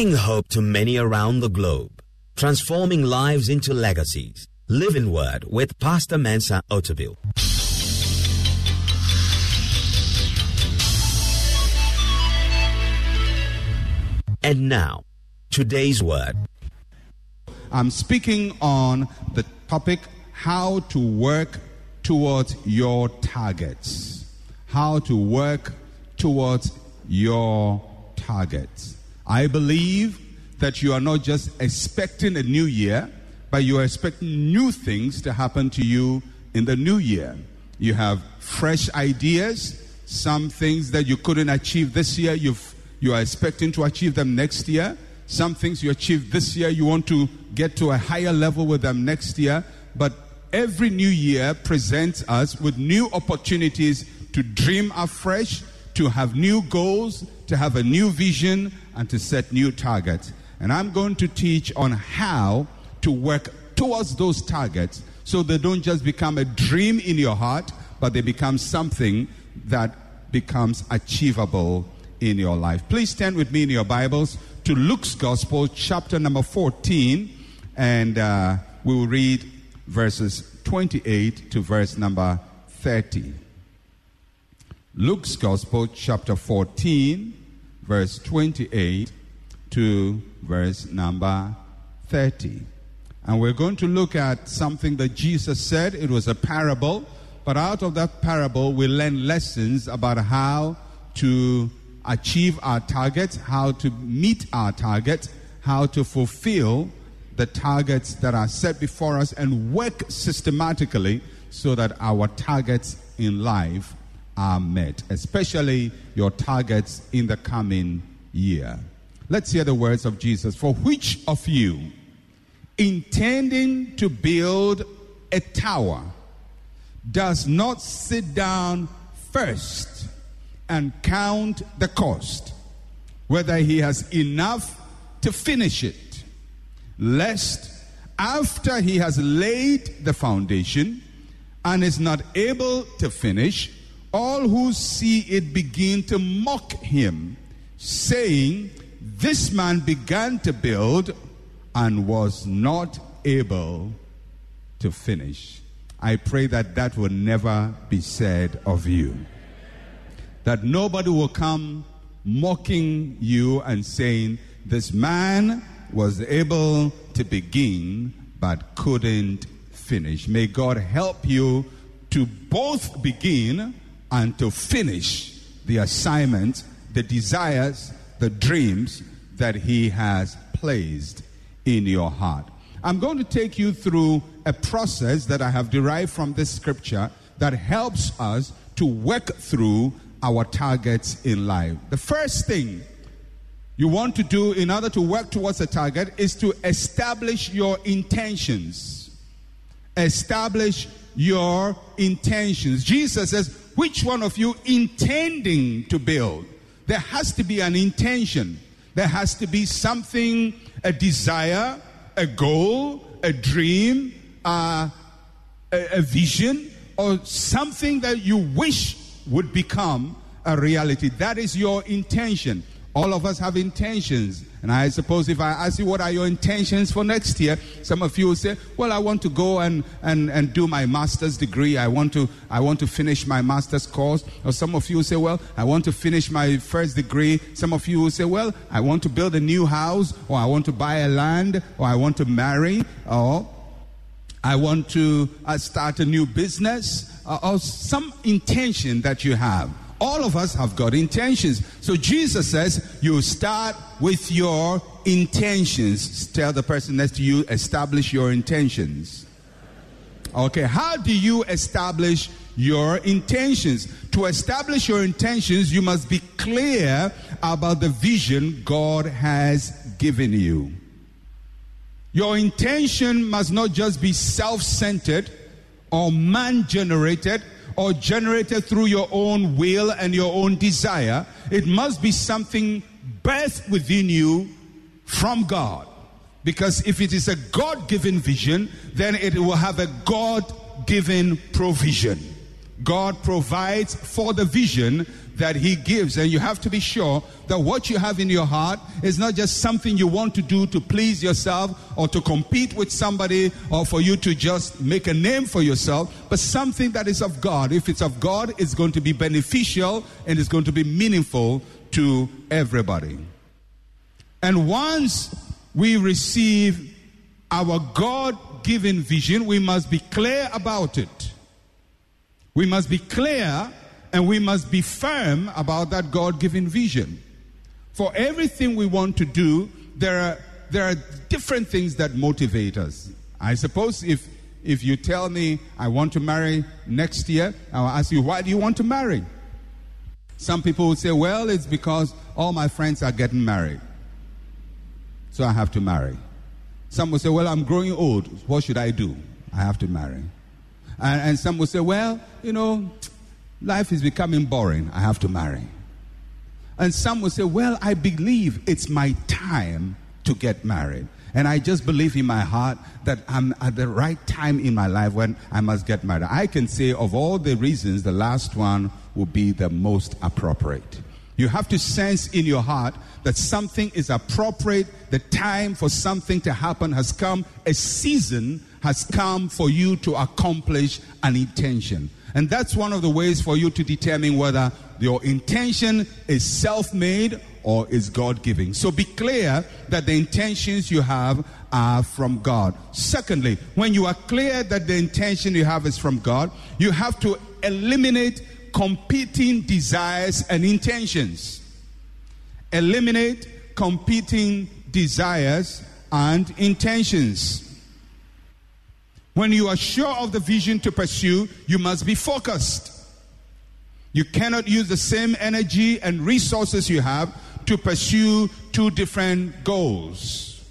Bringing hope to many around the globe. Transforming lives into legacies. Living Word with Pastor Mensa Otabil. And now, today's word. I'm speaking on the topic, how to work towards your targets. How to work towards your targets. I believe that you are not just expecting a new year, but you are expecting new things to happen to you in the new year. You have fresh ideas, some things that you couldn't achieve this year, you are expecting to achieve them next year. Some things you achieved this year, you want to get to a higher level with them next year. But every new year presents us with new opportunities to dream afresh, to have new goals, to have a new vision, and to set new targets. And I'm going to teach on how to work towards those targets so they don't just become a dream in your heart, but they become something that becomes achievable in your life. Please stand with me in your Bibles to Luke's Gospel, chapter number 14, and we will read verses 28 to verse number 30. Luke's Gospel, chapter 14, verse 28 to verse number 30. And we're going to look at something that Jesus said. It was a parable, but out of that parable we learn lessons about how to achieve our targets, how to meet our targets, how to fulfill the targets that are set before us, and work systematically so that our targets in life are met, especially your targets in the coming year. Let's hear the words of Jesus. For which of you, intending to build a tower, does not sit down first and count the cost, whether he has enough to finish it, lest after he has laid the foundation and is not able to finish, all who see it begin to mock him, saying, this man began to build and was not able to finish. I pray that that will never be said of you. That nobody will come mocking you and saying, this man was able to begin but couldn't finish. May God help you to both begin and to finish the assignment, the desires, the dreams that he has placed in your heart. I'm going to take you through a process that I have derived from this scripture that helps us to work through our targets in life. The first thing you want to do in order to work towards a target is to establish your intentions. Establish your intentions. Jesus says, which one of you intending to build? There has to be an intention. There has to be something, a desire, a goal, a dream, a vision, or something that you wish would become a reality. That is your intention. All of us have intentions. And I suppose if I ask you, what are your intentions for next year? Some of you will say, well, I want to go and do my master's degree. I want to finish my master's course. Or some of you will say, well, I want to finish my first degree. Some of you will say, well, I want to build a new house, or I want to buy a land, or I want to marry, or I want to start a new business, or some intention that you have. All of us have got intentions. So Jesus says, you start with your intentions. Tell the person next to you, establish your intentions. Okay, how do you establish your intentions? To establish your intentions, you must be clear about the vision God has given you. Your intention must not just be self-centered or man-generated, or generated through your own will and your own desire. It must be something birthed within you from God. Because if it is a God-given vision, then it will have a God-given provision. God provides for the vision that he gives. And you have to be sure that what you have in your heart is not just something you want to do to please yourself or to compete with somebody or for you to just make a name for yourself, but something that is of God. If it's of God, it's going to be beneficial and it's going to be meaningful to everybody. And once we receive our God-given vision, we must be clear about it. We must be clear and we must be firm about that God-given vision. For everything we want to do, there are different things that motivate us. I suppose if you tell me I want to marry next year, I'll ask you, why do you want to marry? Some people would say, well, it's because all my friends are getting married, so I have to marry. Some will say, well, I'm growing old. What should I do? I have to marry. And some will say, well, life is becoming boring. I have to marry. And some will say, well, I believe it's my time to get married. And I just believe in my heart that I'm at the right time in my life when I must get married. I can say of all the reasons, the last one will be the most appropriate. You have to sense in your heart that something is appropriate. The time for something to happen has come. A season has come for you to accomplish an intention. And that's one of the ways for you to determine whether your intention is self-made or is God-given. So be clear that the intentions you have are from God. Secondly, when you are clear that the intention you have is from God, you have to eliminate competing desires and intentions. Eliminate competing desires and intentions. When you are sure of the vision to pursue, you must be focused. You cannot use the same energy and resources you have to pursue two different goals.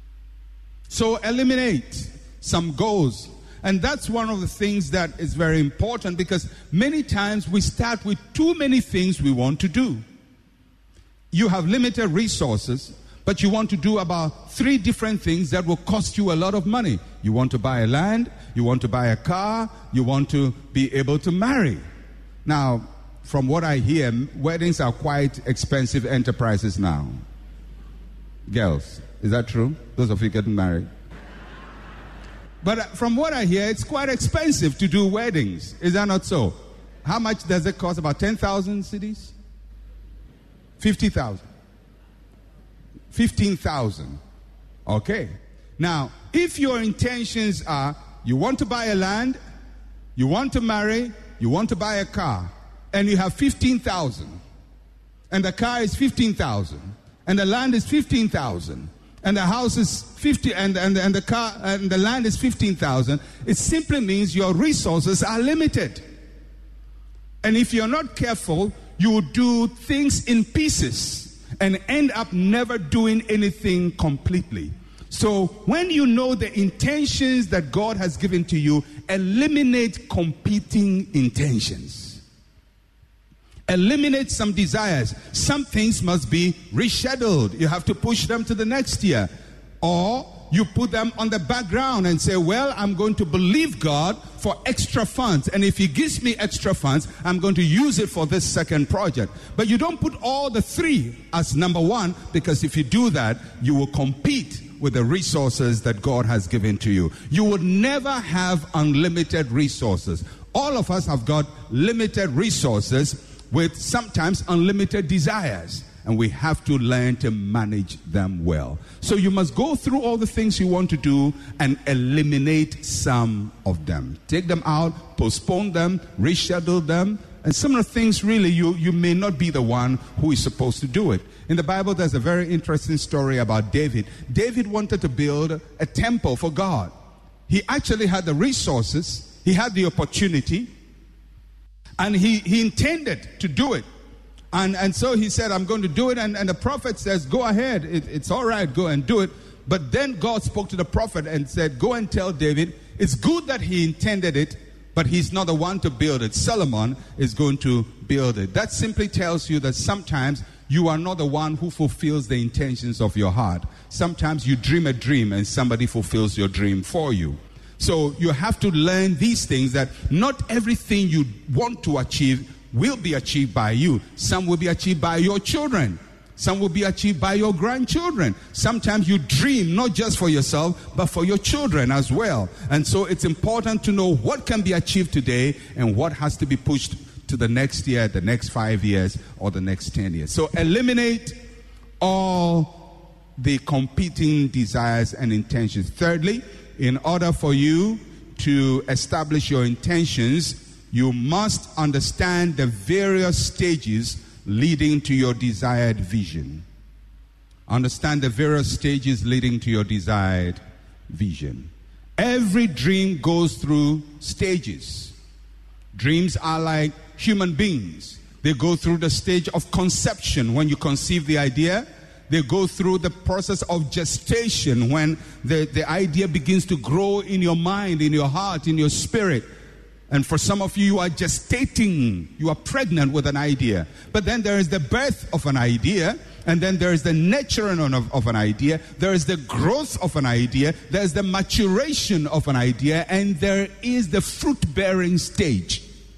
So eliminate some goals. And that's one of the things that is very important, because many times we start with too many things we want to do. You have limited resources, but you want to do about 3 different things that will cost you a lot of money. You want to buy a land, you want to buy a car, you want to be able to marry. Now, from what I hear, weddings are quite expensive enterprises now. Girls, is that true? Those of you getting married? But from what I hear, it's quite expensive to do weddings. Is that not so? How much does it cost? About 10,000 cedis? 50,000? 15,000. Okay. Now, if your intentions are you want to buy a land, you want to marry, you want to buy a car, and you have 15,000, and the car is 15,000, and the land is 15,000, and the house is 50, and the car and the land is 15,000, it simply means your resources are limited. And if you're not careful, you will do things in pieces and end up never doing anything completely. So when you know the intentions that God has given to you, eliminate competing intentions. Eliminate some desires. Some things must be rescheduled. You have to push them to the next year. Or you put them on the background and say, well, I'm going to believe God for extra funds. And if he gives me extra funds, I'm going to use it for this second project. But you don't put all the 3 as number 1, because if you do that, you will compete with the resources that God has given to you. You would never have unlimited resources. All of us have got limited resources with sometimes unlimited desires, and we have to learn to manage them well. So you must go through all the things you want to do and eliminate some of them. Take them out, postpone them, reschedule them, and some of the things really you may not be the one who is supposed to do it. In the Bible, there's a very interesting story about David. David wanted to build a temple for God. He actually had the resources, he had the opportunity, and he intended to do it. And so he said, I'm going to do it. And the prophet says, go ahead. It's all right. Go and do it. But then God spoke to the prophet and said, go and tell David, it's good that he intended it, but he's not the one to build it. Solomon is going to build it. That simply tells you that sometimes you are not the one who fulfills the intentions of your heart. Sometimes you dream a dream and somebody fulfills your dream for you. So you have to learn these things, that not everything you want to achieve will be achieved by you. Some will be achieved by your children. Some will be achieved by your grandchildren. Sometimes you dream not just for yourself, but for your children as well. And so it's important to know what can be achieved today and what has to be pushed to the next year, the next 5 years, or the next 10 years. So eliminate all the competing desires and intentions. Thirdly, in order for you to establish your intentions, you must understand the various stages leading to your desired vision. Understand the various stages leading to your desired vision. Every dream goes through stages. Dreams are like human beings. They go through the stage of conception when you conceive the idea. They go through the process of gestation when the idea begins to grow in your mind, in your heart, in your spirit. And for some of you, you are gestating. You are pregnant with an idea. But then there is the birth of an idea. And then there is the nurturing of an idea. There is the growth of an idea. There is the maturation of an idea. And there is the fruit-bearing stage.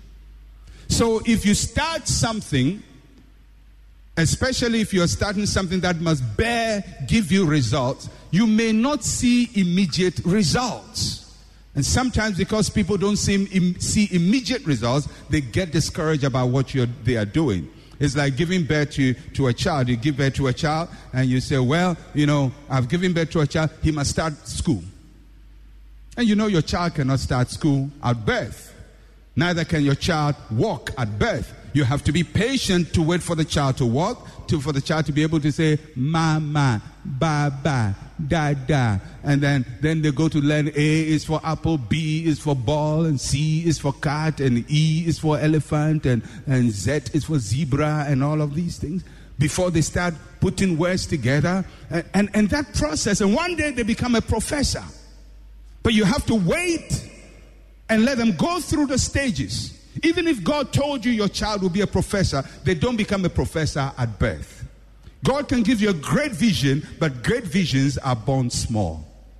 So if you start something, especially if you're starting something that must give you results, you may not see immediate results. And sometimes because people don't see immediate results, they get discouraged about what they are doing. It's like giving birth to a child. You give birth to a child and you say, well, I've given birth to a child. He must start school. And your child cannot start school at birth. Neither can your child walk at birth. You have to be patient to wait for the child to walk, for the child to be able to say, mama, baba, da. And then they go to learn A is for apple, B is for ball, and C is for cat, and E is for elephant, and Z is for zebra, and all of these things, before they start putting words together. And that process, and one day they become a professor. But you have to wait and let them go through the stages. Even if God told you your child will be a professor, they don't become a professor at birth. God can give you a great vision, but great visions are born small.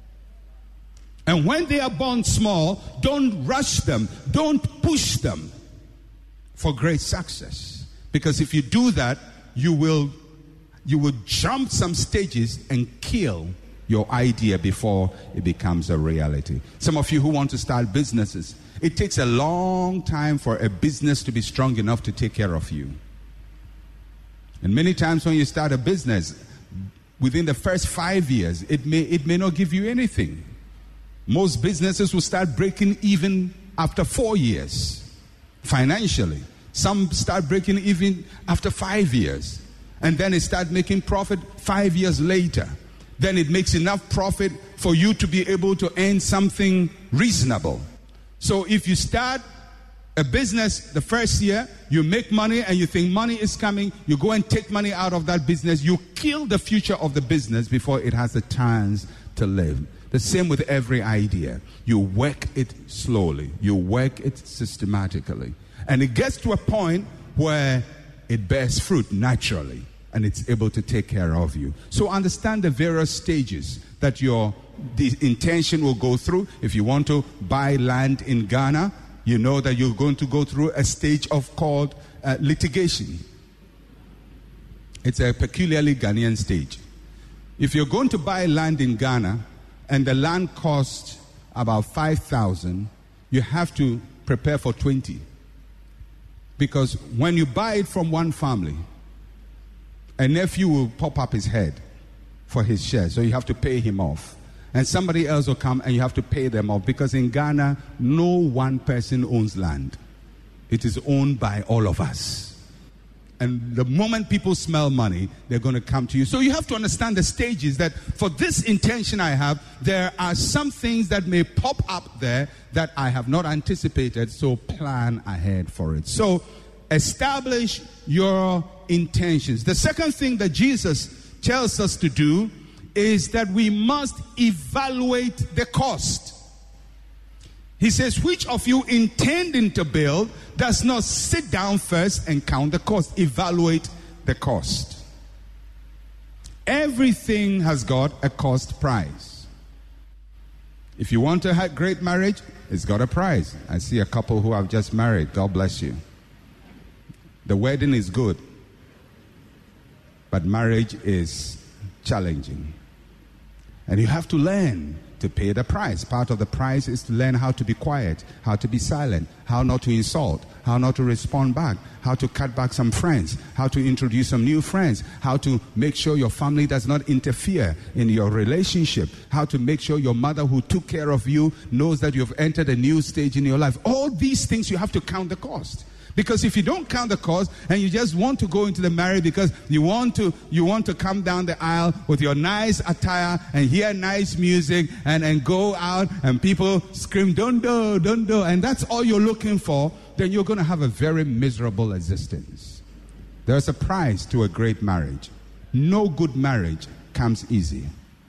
And when they are born small, don't rush them. Don't push them for great success. Because if you do that, you will jump some stages and kill your idea before it becomes a reality. Some of you who want to start businesses, it takes a long time for a business to be strong enough to take care of you. And many times when you start a business, within the first 5 years, it may not give you anything. Most businesses will start breaking even after 4 years, financially. Some start breaking even after 5 years. And then it starts making profit 5 years later. Then it makes enough profit for you to be able to earn something reasonable. So if you start a business the first year, you make money and you think money is coming, you go and take money out of that business, you kill the future of the business before it has a chance to live. The same with every idea. You work it slowly, you work it systematically. And it gets to a point where it bears fruit naturally and it's able to take care of you. So understand the various stages that the intention will go through. If you want to buy land in Ghana, you know that you're going to go through a stage called litigation. It's a peculiarly Ghanaian stage. If you're going to buy land in Ghana and the land costs about 5,000, you have to prepare for 20. Because when you buy it from one family, a nephew will pop up his head for his share, so you have to pay him off. And somebody else will come and you have to pay them off, because in Ghana, no one person owns land. It is owned by all of us. And the moment people smell money, they're going to come to you. So you have to understand the stages that for this intention I have, there are some things that may pop up there that I have not anticipated, so plan ahead for it. So establish your intentions. The second thing that Jesus tells us to do is that we must evaluate the cost. He says, which of you intending to build does not sit down first and count the cost? Evaluate the cost. Everything has got a cost price. If you want to have great marriage, it's got a price. I see a couple who have just married. God bless you. The wedding is good, but marriage is challenging. And you have to learn to pay the price. Part of the price is to learn how to be quiet, how to be silent, how not to insult, how not to respond back, how to cut back some friends, how to introduce some new friends, how to make sure your family does not interfere in your relationship, how to make sure your mother who took care of you knows that you've entered a new stage in your life. All these things you have to count the cost. Because if you don't count the cost and you just want to go into the marriage because you want to come down the aisle with your nice attire and hear nice music and go out and people scream, don't do, and that's all you're looking for, then you're going to have a very miserable existence. There's a price to a great marriage. No good marriage comes easy.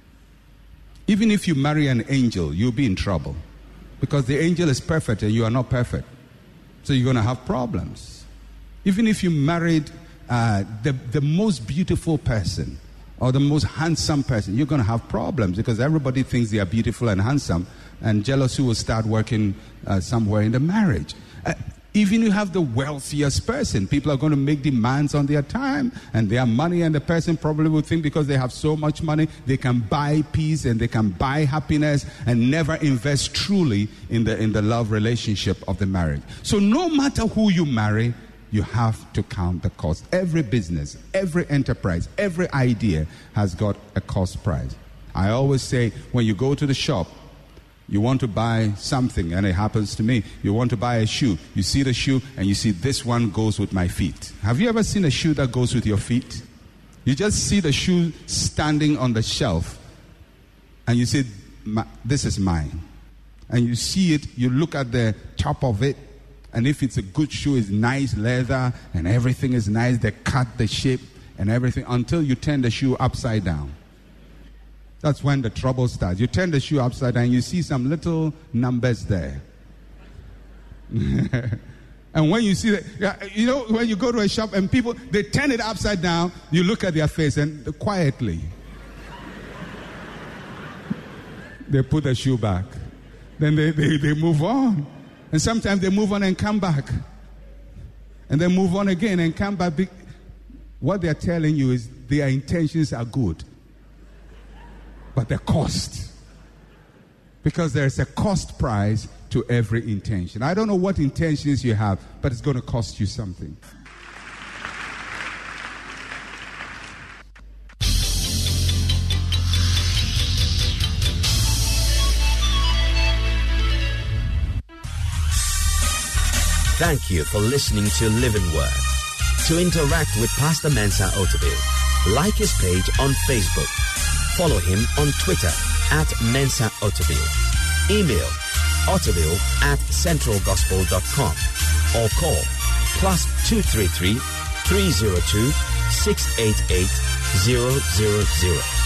Even if you marry an angel, you'll be in trouble. Because the angel is perfect and you are not perfect. So you're going to have problems. Even if you married the most beautiful person or the most handsome person, you're going to have problems because everybody thinks they are beautiful and handsome, and jealousy will start working somewhere in the marriage. Even you have the wealthiest person, people are going to make demands on their time and their money, and the person probably will think because they have so much money, they can buy peace and they can buy happiness and never invest truly in the love relationship of the marriage. So no matter who you marry, you have to count the cost. Every business, every enterprise, every idea has got a cost price. I always say, when you go to the shop, you want to buy something, and it happens to me. You want to buy a shoe. You see the shoe, and you see this one goes with my feet. Have you ever seen a shoe that goes with your feet? You just see the shoe standing on the shelf, and you say, this is mine. And you see it, you look at the top of it, and if it's a good shoe, it's nice leather, and everything is nice, the cut, the shape, and everything, until you turn the shoe upside down. That's when the trouble starts. You turn the shoe upside down and you see some little numbers there. And when you see that, you know, when you go to a shop and people, they turn it upside down, you look at their face and quietly, they put the shoe back. Then they move on. And sometimes they move on and come back. And then move on again and come back. What they're telling you is their intentions are good. But the cost, because there's a cost price to every intention. I don't know what intentions you have, but it's going to cost you something. Thank you for listening to Living Word. To interact with Pastor Mensa Otabil, like his page on Facebook. Follow him on Twitter @Mensa Otabil. Email otabil@centralgospel.com or call +233 302 688 000.